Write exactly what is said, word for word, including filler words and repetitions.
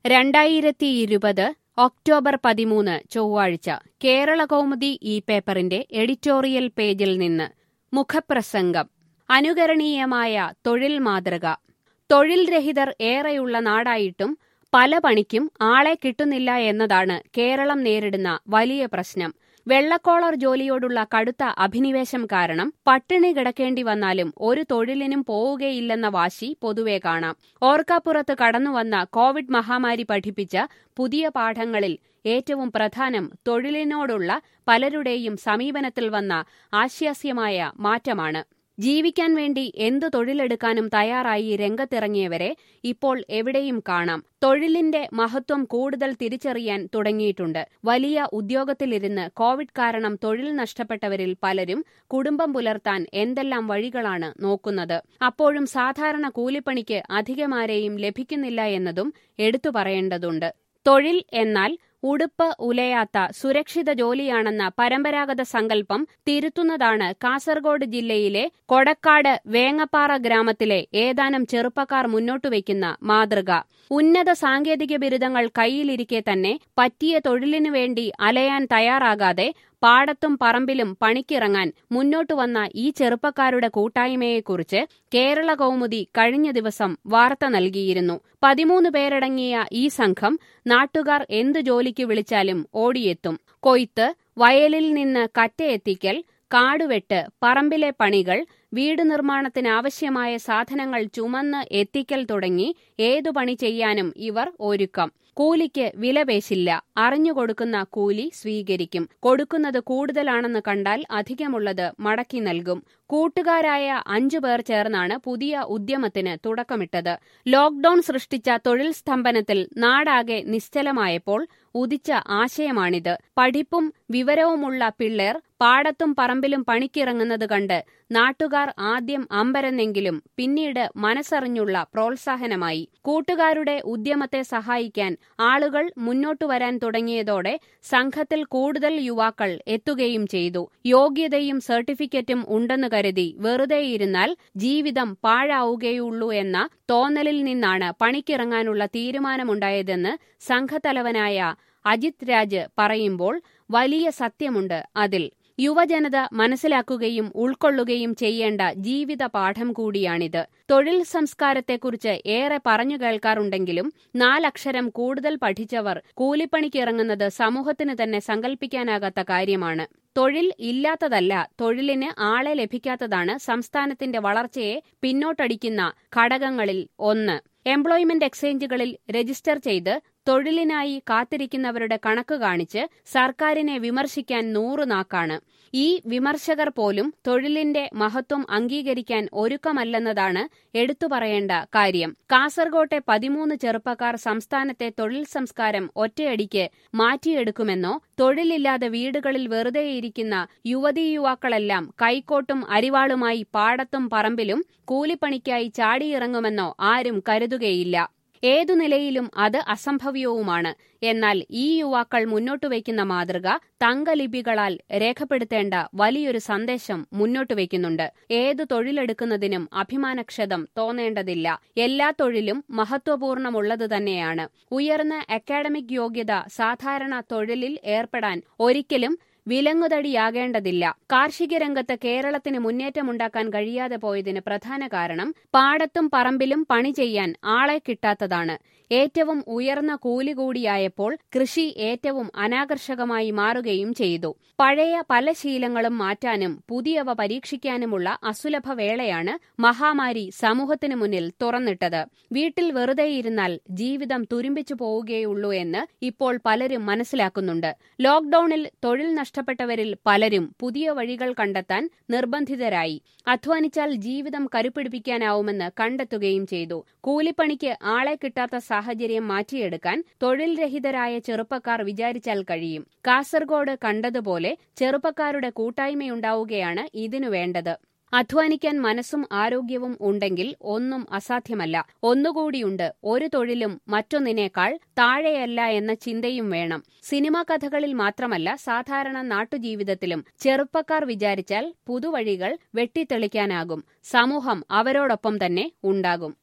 രണ്ടായിരത്തി ഇരുപത് ഒക്ടോബർ പതിമൂന്ന് ചൊവ്വാഴ്ച കേരളകൗമുദി ഈ പേപ്പറിന്റെ എഡിറ്റോറിയൽ പേജിൽ നിന്ന് മുഖപ്രസംഗം. അനുകരണീയമായ തൊഴിൽ മാതൃക. തൊഴിൽ രഹിതർ ഏറെയുള്ള നാടായിട്ടും പല പണിക്കും ആളെ കിട്ടുന്നില്ല എന്നതാണ് കേരളം നേരിടുന്ന വലിയ പ്രശ്നം. വെള്ളക്കോളർ ജോലിയോടുള്ള കടുത്ത അഭിനിവേശം കാരണം പട്ടിണി കിടക്കേണ്ടി വന്നാലും ഒരു തൊഴിലിനും പോവുകയില്ലെന്ന വാശി പൊതുവെ കാണാം. ഓർക്കാപ്പുറത്ത് കടന്നുവന്ന കോവിഡ് മഹാമാരി പഠിപ്പിച്ച പുതിയ പാഠങ്ങളിൽ ഏറ്റവും പ്രധാനം തൊഴിലിനോടുള്ള പലരുടെയും സമീപനത്തിൽ വന്ന ആശ്വാസ്യമായ മാറ്റമാണ്. ജീവിക്കാൻ വേണ്ടി എന്തു തൊഴിലെടുക്കാനും തയ്യാറായി രംഗത്തിറങ്ങിയവരെ ഇപ്പോൾ എവിടെയും കാണാം. തൊഴിലിന്റെ മഹത്വം കൂടുതൽ തിരിച്ചറിയാൻ തുടങ്ങിയിട്ടുണ്ട്. വലിയ ഉദ്യോഗത്തിലിരുന്ന് കോവിഡ് കാരണം തൊഴിൽ നഷ്ടപ്പെട്ടവരിൽ പലരും കുടുംബം പുലർത്താൻ എന്തെല്ലാം വഴികളാണ് നോക്കുന്നത്. അപ്പോഴും സാധാരണ കൂലിപ്പണിക്ക് അധികമാരെയും ലഭിക്കുന്നില്ല എന്നതും എടുത്തു പറയേണ്ടതുണ്ട്. തൊഴിൽ എന്നാൽ ഉടുപ്പ് ഉലയാത്ത സുരക്ഷിത ജോലിയാണെന്ന പരമ്പരാഗത സങ്കല്പം തിരുത്തുന്നതാണ് കാസർഗോഡ് ജില്ലയിലെ കൊടക്കാട് വേങ്ങപ്പാറ ഗ്രാമത്തിലെ ഏതാനും ചെറുപ്പക്കാർ മുന്നോട്ടുവയ്ക്കുന്ന മാതൃക. ഉന്നത സാങ്കേതിക ബിരുദങ്ങൾ കൈയിലിരിക്കെ തന്നെ പറ്റിയ തൊഴിലിനു വേണ്ടി അലയാൻ തയ്യാറാകാതെ പാടത്തും പറമ്പിലും പണിക്കിറങ്ങാൻ മുന്നോട്ടുവന്ന ഈ ചെറുപ്പക്കാരുടെ കൂട്ടായ്മയെക്കുറിച്ച് കേരള കൗമുദി കഴിഞ്ഞ ദിവസം വാർത്ത നൽകിയിരുന്നു. പതിമൂന്ന് പേരടങ്ങിയ ഈ സംഘം നാട്ടുകാർ എന്തു ജോലിക്ക് വിളിച്ചാലും ഓടിയെത്തും. കൊയ്ത്ത്, വയലിൽ നിന്ന് കറ്റയെത്തിക്കൽ, കാടുവെട്ട്, പറമ്പിലെ പണികൾ, വീട് നിർമ്മാണത്തിനാവശ്യമായ സാധനങ്ങൾ ചുമന്ന് എത്തിക്കൽ തുടങ്ങി ഏതു പണി ചെയ്യാനും ഇവർ ഒരുക്കം. കൂലിക്ക് വിലപേശില്ല. അറിഞ്ഞുകൊടുക്കുന്ന കൂലി സ്വീകരിക്കും. കൊടുക്കുന്നത് കൂടുതലാണെന്ന് കണ്ടാൽ അധികമുള്ളത് മടക്കി നൽകും. കൂട്ടുകാരായ അഞ്ചു പേർ ചേർന്നാണ് പുതിയ ഉദ്യമത്തിന് തുടക്കമിട്ടത്. ലോക്ഡൌൺ സൃഷ്ടിച്ച തൊഴിൽ സ്തംഭനത്തിൽ നാടാകെ നിശ്ചലമായപ്പോൾ ഉദിച്ച ആശയമാണിത്. പഠിപ്പും വിവരവുമുള്ള പിള്ളേർ പാടത്തും പറമ്പിലും പണിക്കിറങ്ങുന്നത് കണ്ട് നാട്ടുകാർ ആദ്യം അമ്പരന്നെങ്കിലും പിന്നീട് മനസ്സറിഞ്ഞുള്ള പ്രോത്സാഹനമായി. കൂട്ടുകാരുടെ ഉദ്യമത്തെ സഹായിക്കാൻ ആളുകൾ മുന്നോട്ടു വരാൻ തുടങ്ങിയതോടെ സംഘത്തിൽ കൂടുതൽ യുവാക്കൾ എത്തുകയും ചെയ്തു. യോഗ്യതയും സർട്ടിഫിക്കറ്റും ഉണ്ടെന്ന് കരുതി വെറുതെയിരുന്നാൽ ജീവിതം പാഴാവുകയുള്ളൂ എന്ന തോന്നലിൽ നിന്നാണ് പണിക്കിറങ്ങാനുള്ള തീരുമാനമുണ്ടായതെന്ന് സംഘത്തലവനായ അജിത് രാജ് പറയുമ്പോൾ വലിയ സത്യമുണ്ട് അതിൽ. യുവജനത മനസ്സിലാക്കുകയും ഉൾക്കൊള്ളുകയും ചെയ്യേണ്ട ജീവിത പാഠം കൂടിയാണിത്. തൊഴിൽ സംസ്കാരത്തെക്കുറിച്ച് ഏറെ പറഞ്ഞു കേൾക്കാറുണ്ടെങ്കിലും നാലക്ഷരം കൂടുതൽ പഠിച്ചവർ കൂലിപ്പണിക്കിറങ്ങുന്നത് സമൂഹത്തിന് തന്നെ സങ്കല്പിക്കാനാകാത്ത കാര്യമാണ്. തൊഴിൽ ഇല്ലാത്തതല്ല, തൊഴിലിന് ആളെ ലഭിക്കാത്തതാണ് സംസ്ഥാനത്തിന്റെ വളർച്ചയെ പിന്നോട്ടടിക്കുന്ന ഘടകങ്ങളിൽ ഒന്ന്. എംപ്ലോയ്മെന്റ് എക്സ്ചേഞ്ചുകളിൽ രജിസ്റ്റർ ചെയ്ത് തൊഴിലിനായി കാത്തിരിക്കുന്നവരുടെ കണക്ക് കാണിച്ച് സർക്കാരിനെ വിമർശിക്കാൻ നൂറു നാക്കാണ്. ഈ വിമർശകർ പോലും തൊഴിലിന്റെ മഹത്വം അംഗീകരിക്കാൻ ഒരുക്കമല്ലെന്നതാണ് എടുത്തുപറയേണ്ട കാര്യം. കാസർകോട്ടെ പതിമൂന്ന് ചെറുപ്പക്കാർ സംസ്ഥാനത്തെ തൊഴിൽ സംസ്കാരം ഒറ്റയടിക്ക് മാറ്റിയെടുക്കുമെന്നോ തൊഴിലില്ലാതെ വീടുകളിൽ വെറുതെയിരിക്കുന്ന യുവതീയുവാക്കളെല്ലാം കൈക്കോട്ടും അരിവാളുമായി പാടത്തും പറമ്പിലും കൂലിപ്പണിക്കായി ചാടിയിറങ്ങുമെന്നോ ആരും കരുതുകയില്ല. ഏതു നിലയിലും അത് അസംഭവ്യവുമാണ്. എന്നാൽ ഈ യുവാക്കൾ മുന്നോട്ടുവയ്ക്കുന്ന മാതൃക തങ്കലിപികളാൽ രേഖപ്പെടുത്തേണ്ട വലിയൊരു സന്ദേശം മുന്നോട്ടുവയ്ക്കുന്നുണ്ട്. ഏതു തൊഴിലെടുക്കുന്നതിനും അഭിമാനക്ഷതം തോന്നേണ്ടതില്ല. എല്ലാ തൊഴിലും മഹത്വപൂർണമുള്ളത് തന്നെയാണ്. ഉയർന്ന അക്കാഡമിക് യോഗ്യത സാധാരണ തൊഴിലിൽ ഏർപ്പെടാൻ ഒരിക്കലും വിലങ്ങുതടിയാകേണ്ടതില്ല. കാർഷിക രംഗത്ത് കേരളത്തിന് മുന്നേറ്റമുണ്ടാക്കാൻ കഴിയാതെ പോയതിന് പ്രധാന കാരണം പാടത്തും പറമ്പിലും പണി ചെയ്യാൻ ആളെ കിട്ടാത്തതാണ്. ഏറ്റവും ഉയർന്ന കൂലി കൂടിയായപ്പോൾ കൃഷി ഏറ്റവും അനാകർഷകമായി മാറുകയും ചെയ്തു. പഴയ പല ശീലങ്ങളും മാറ്റാനും പുതിയവ പരീക്ഷിക്കാനുമുള്ള അസുലഭ വേളയാണ് മഹാമാരി സമൂഹത്തിനു മുന്നിൽ തുറന്നിട്ടത്. വീട്ടിൽ വെറുതെയിരുന്നാൽ ജീവിതം തുരുമ്പിച്ചു പോവുകയുള്ളൂ എന്ന് ഇപ്പോൾ പലരും മനസ്സിലാക്കുന്നുണ്ട്. ലോക്ഡൌണിൽ തൊഴിൽ നഷ്ടപ്പെട്ടവരിൽ പലരും പുതിയ വഴികൾ കണ്ടെത്താൻ നിർബന്ധിതരായി. അധ്വാനിച്ചാൽ ജീവിതം കരുപിടിപ്പിക്കാനാവുമെന്ന് കണ്ടെത്തുകയും ചെയ്തു. കൂലിപ്പണിക്ക് ആളെ കിട്ടാത്ത സാഹചര്യം മാറ്റിയെടുക്കാൻ തൊഴിൽ രഹിതരായ ചെറുപ്പക്കാർ വിചാരിച്ചാൽ കഴിയും. കാസർഗോഡ് കണ്ടതുപോലെ ചെറുപ്പക്കാരുടെ കൂട്ടായ്മയുണ്ടാവുകയാണ് ഇതിനു വേണ്ടത്. അധ്വാനിക്കാൻ മനസ്സും ആരോഗ്യവും ഉണ്ടെങ്കിൽ ഒന്നും അസാധ്യമല്ല. ഒന്നുകൂടിയുണ്ട്, ഒരു തൊഴിലും മറ്റൊന്നിനേക്കാൾ താഴെയല്ല എന്ന ചിന്തയും വേണം. സിനിമാ കഥകളിൽ മാത്രമല്ല, സാധാരണ നാട്ടുജീവിതത്തിലും ചെറുപ്പക്കാർ വിചാരിച്ചാൽ പുതുവഴികൾ വെട്ടിത്തെളിക്കാനാകും. സമൂഹം അവരോടൊപ്പം തന്നെ ഉണ്ടാകും.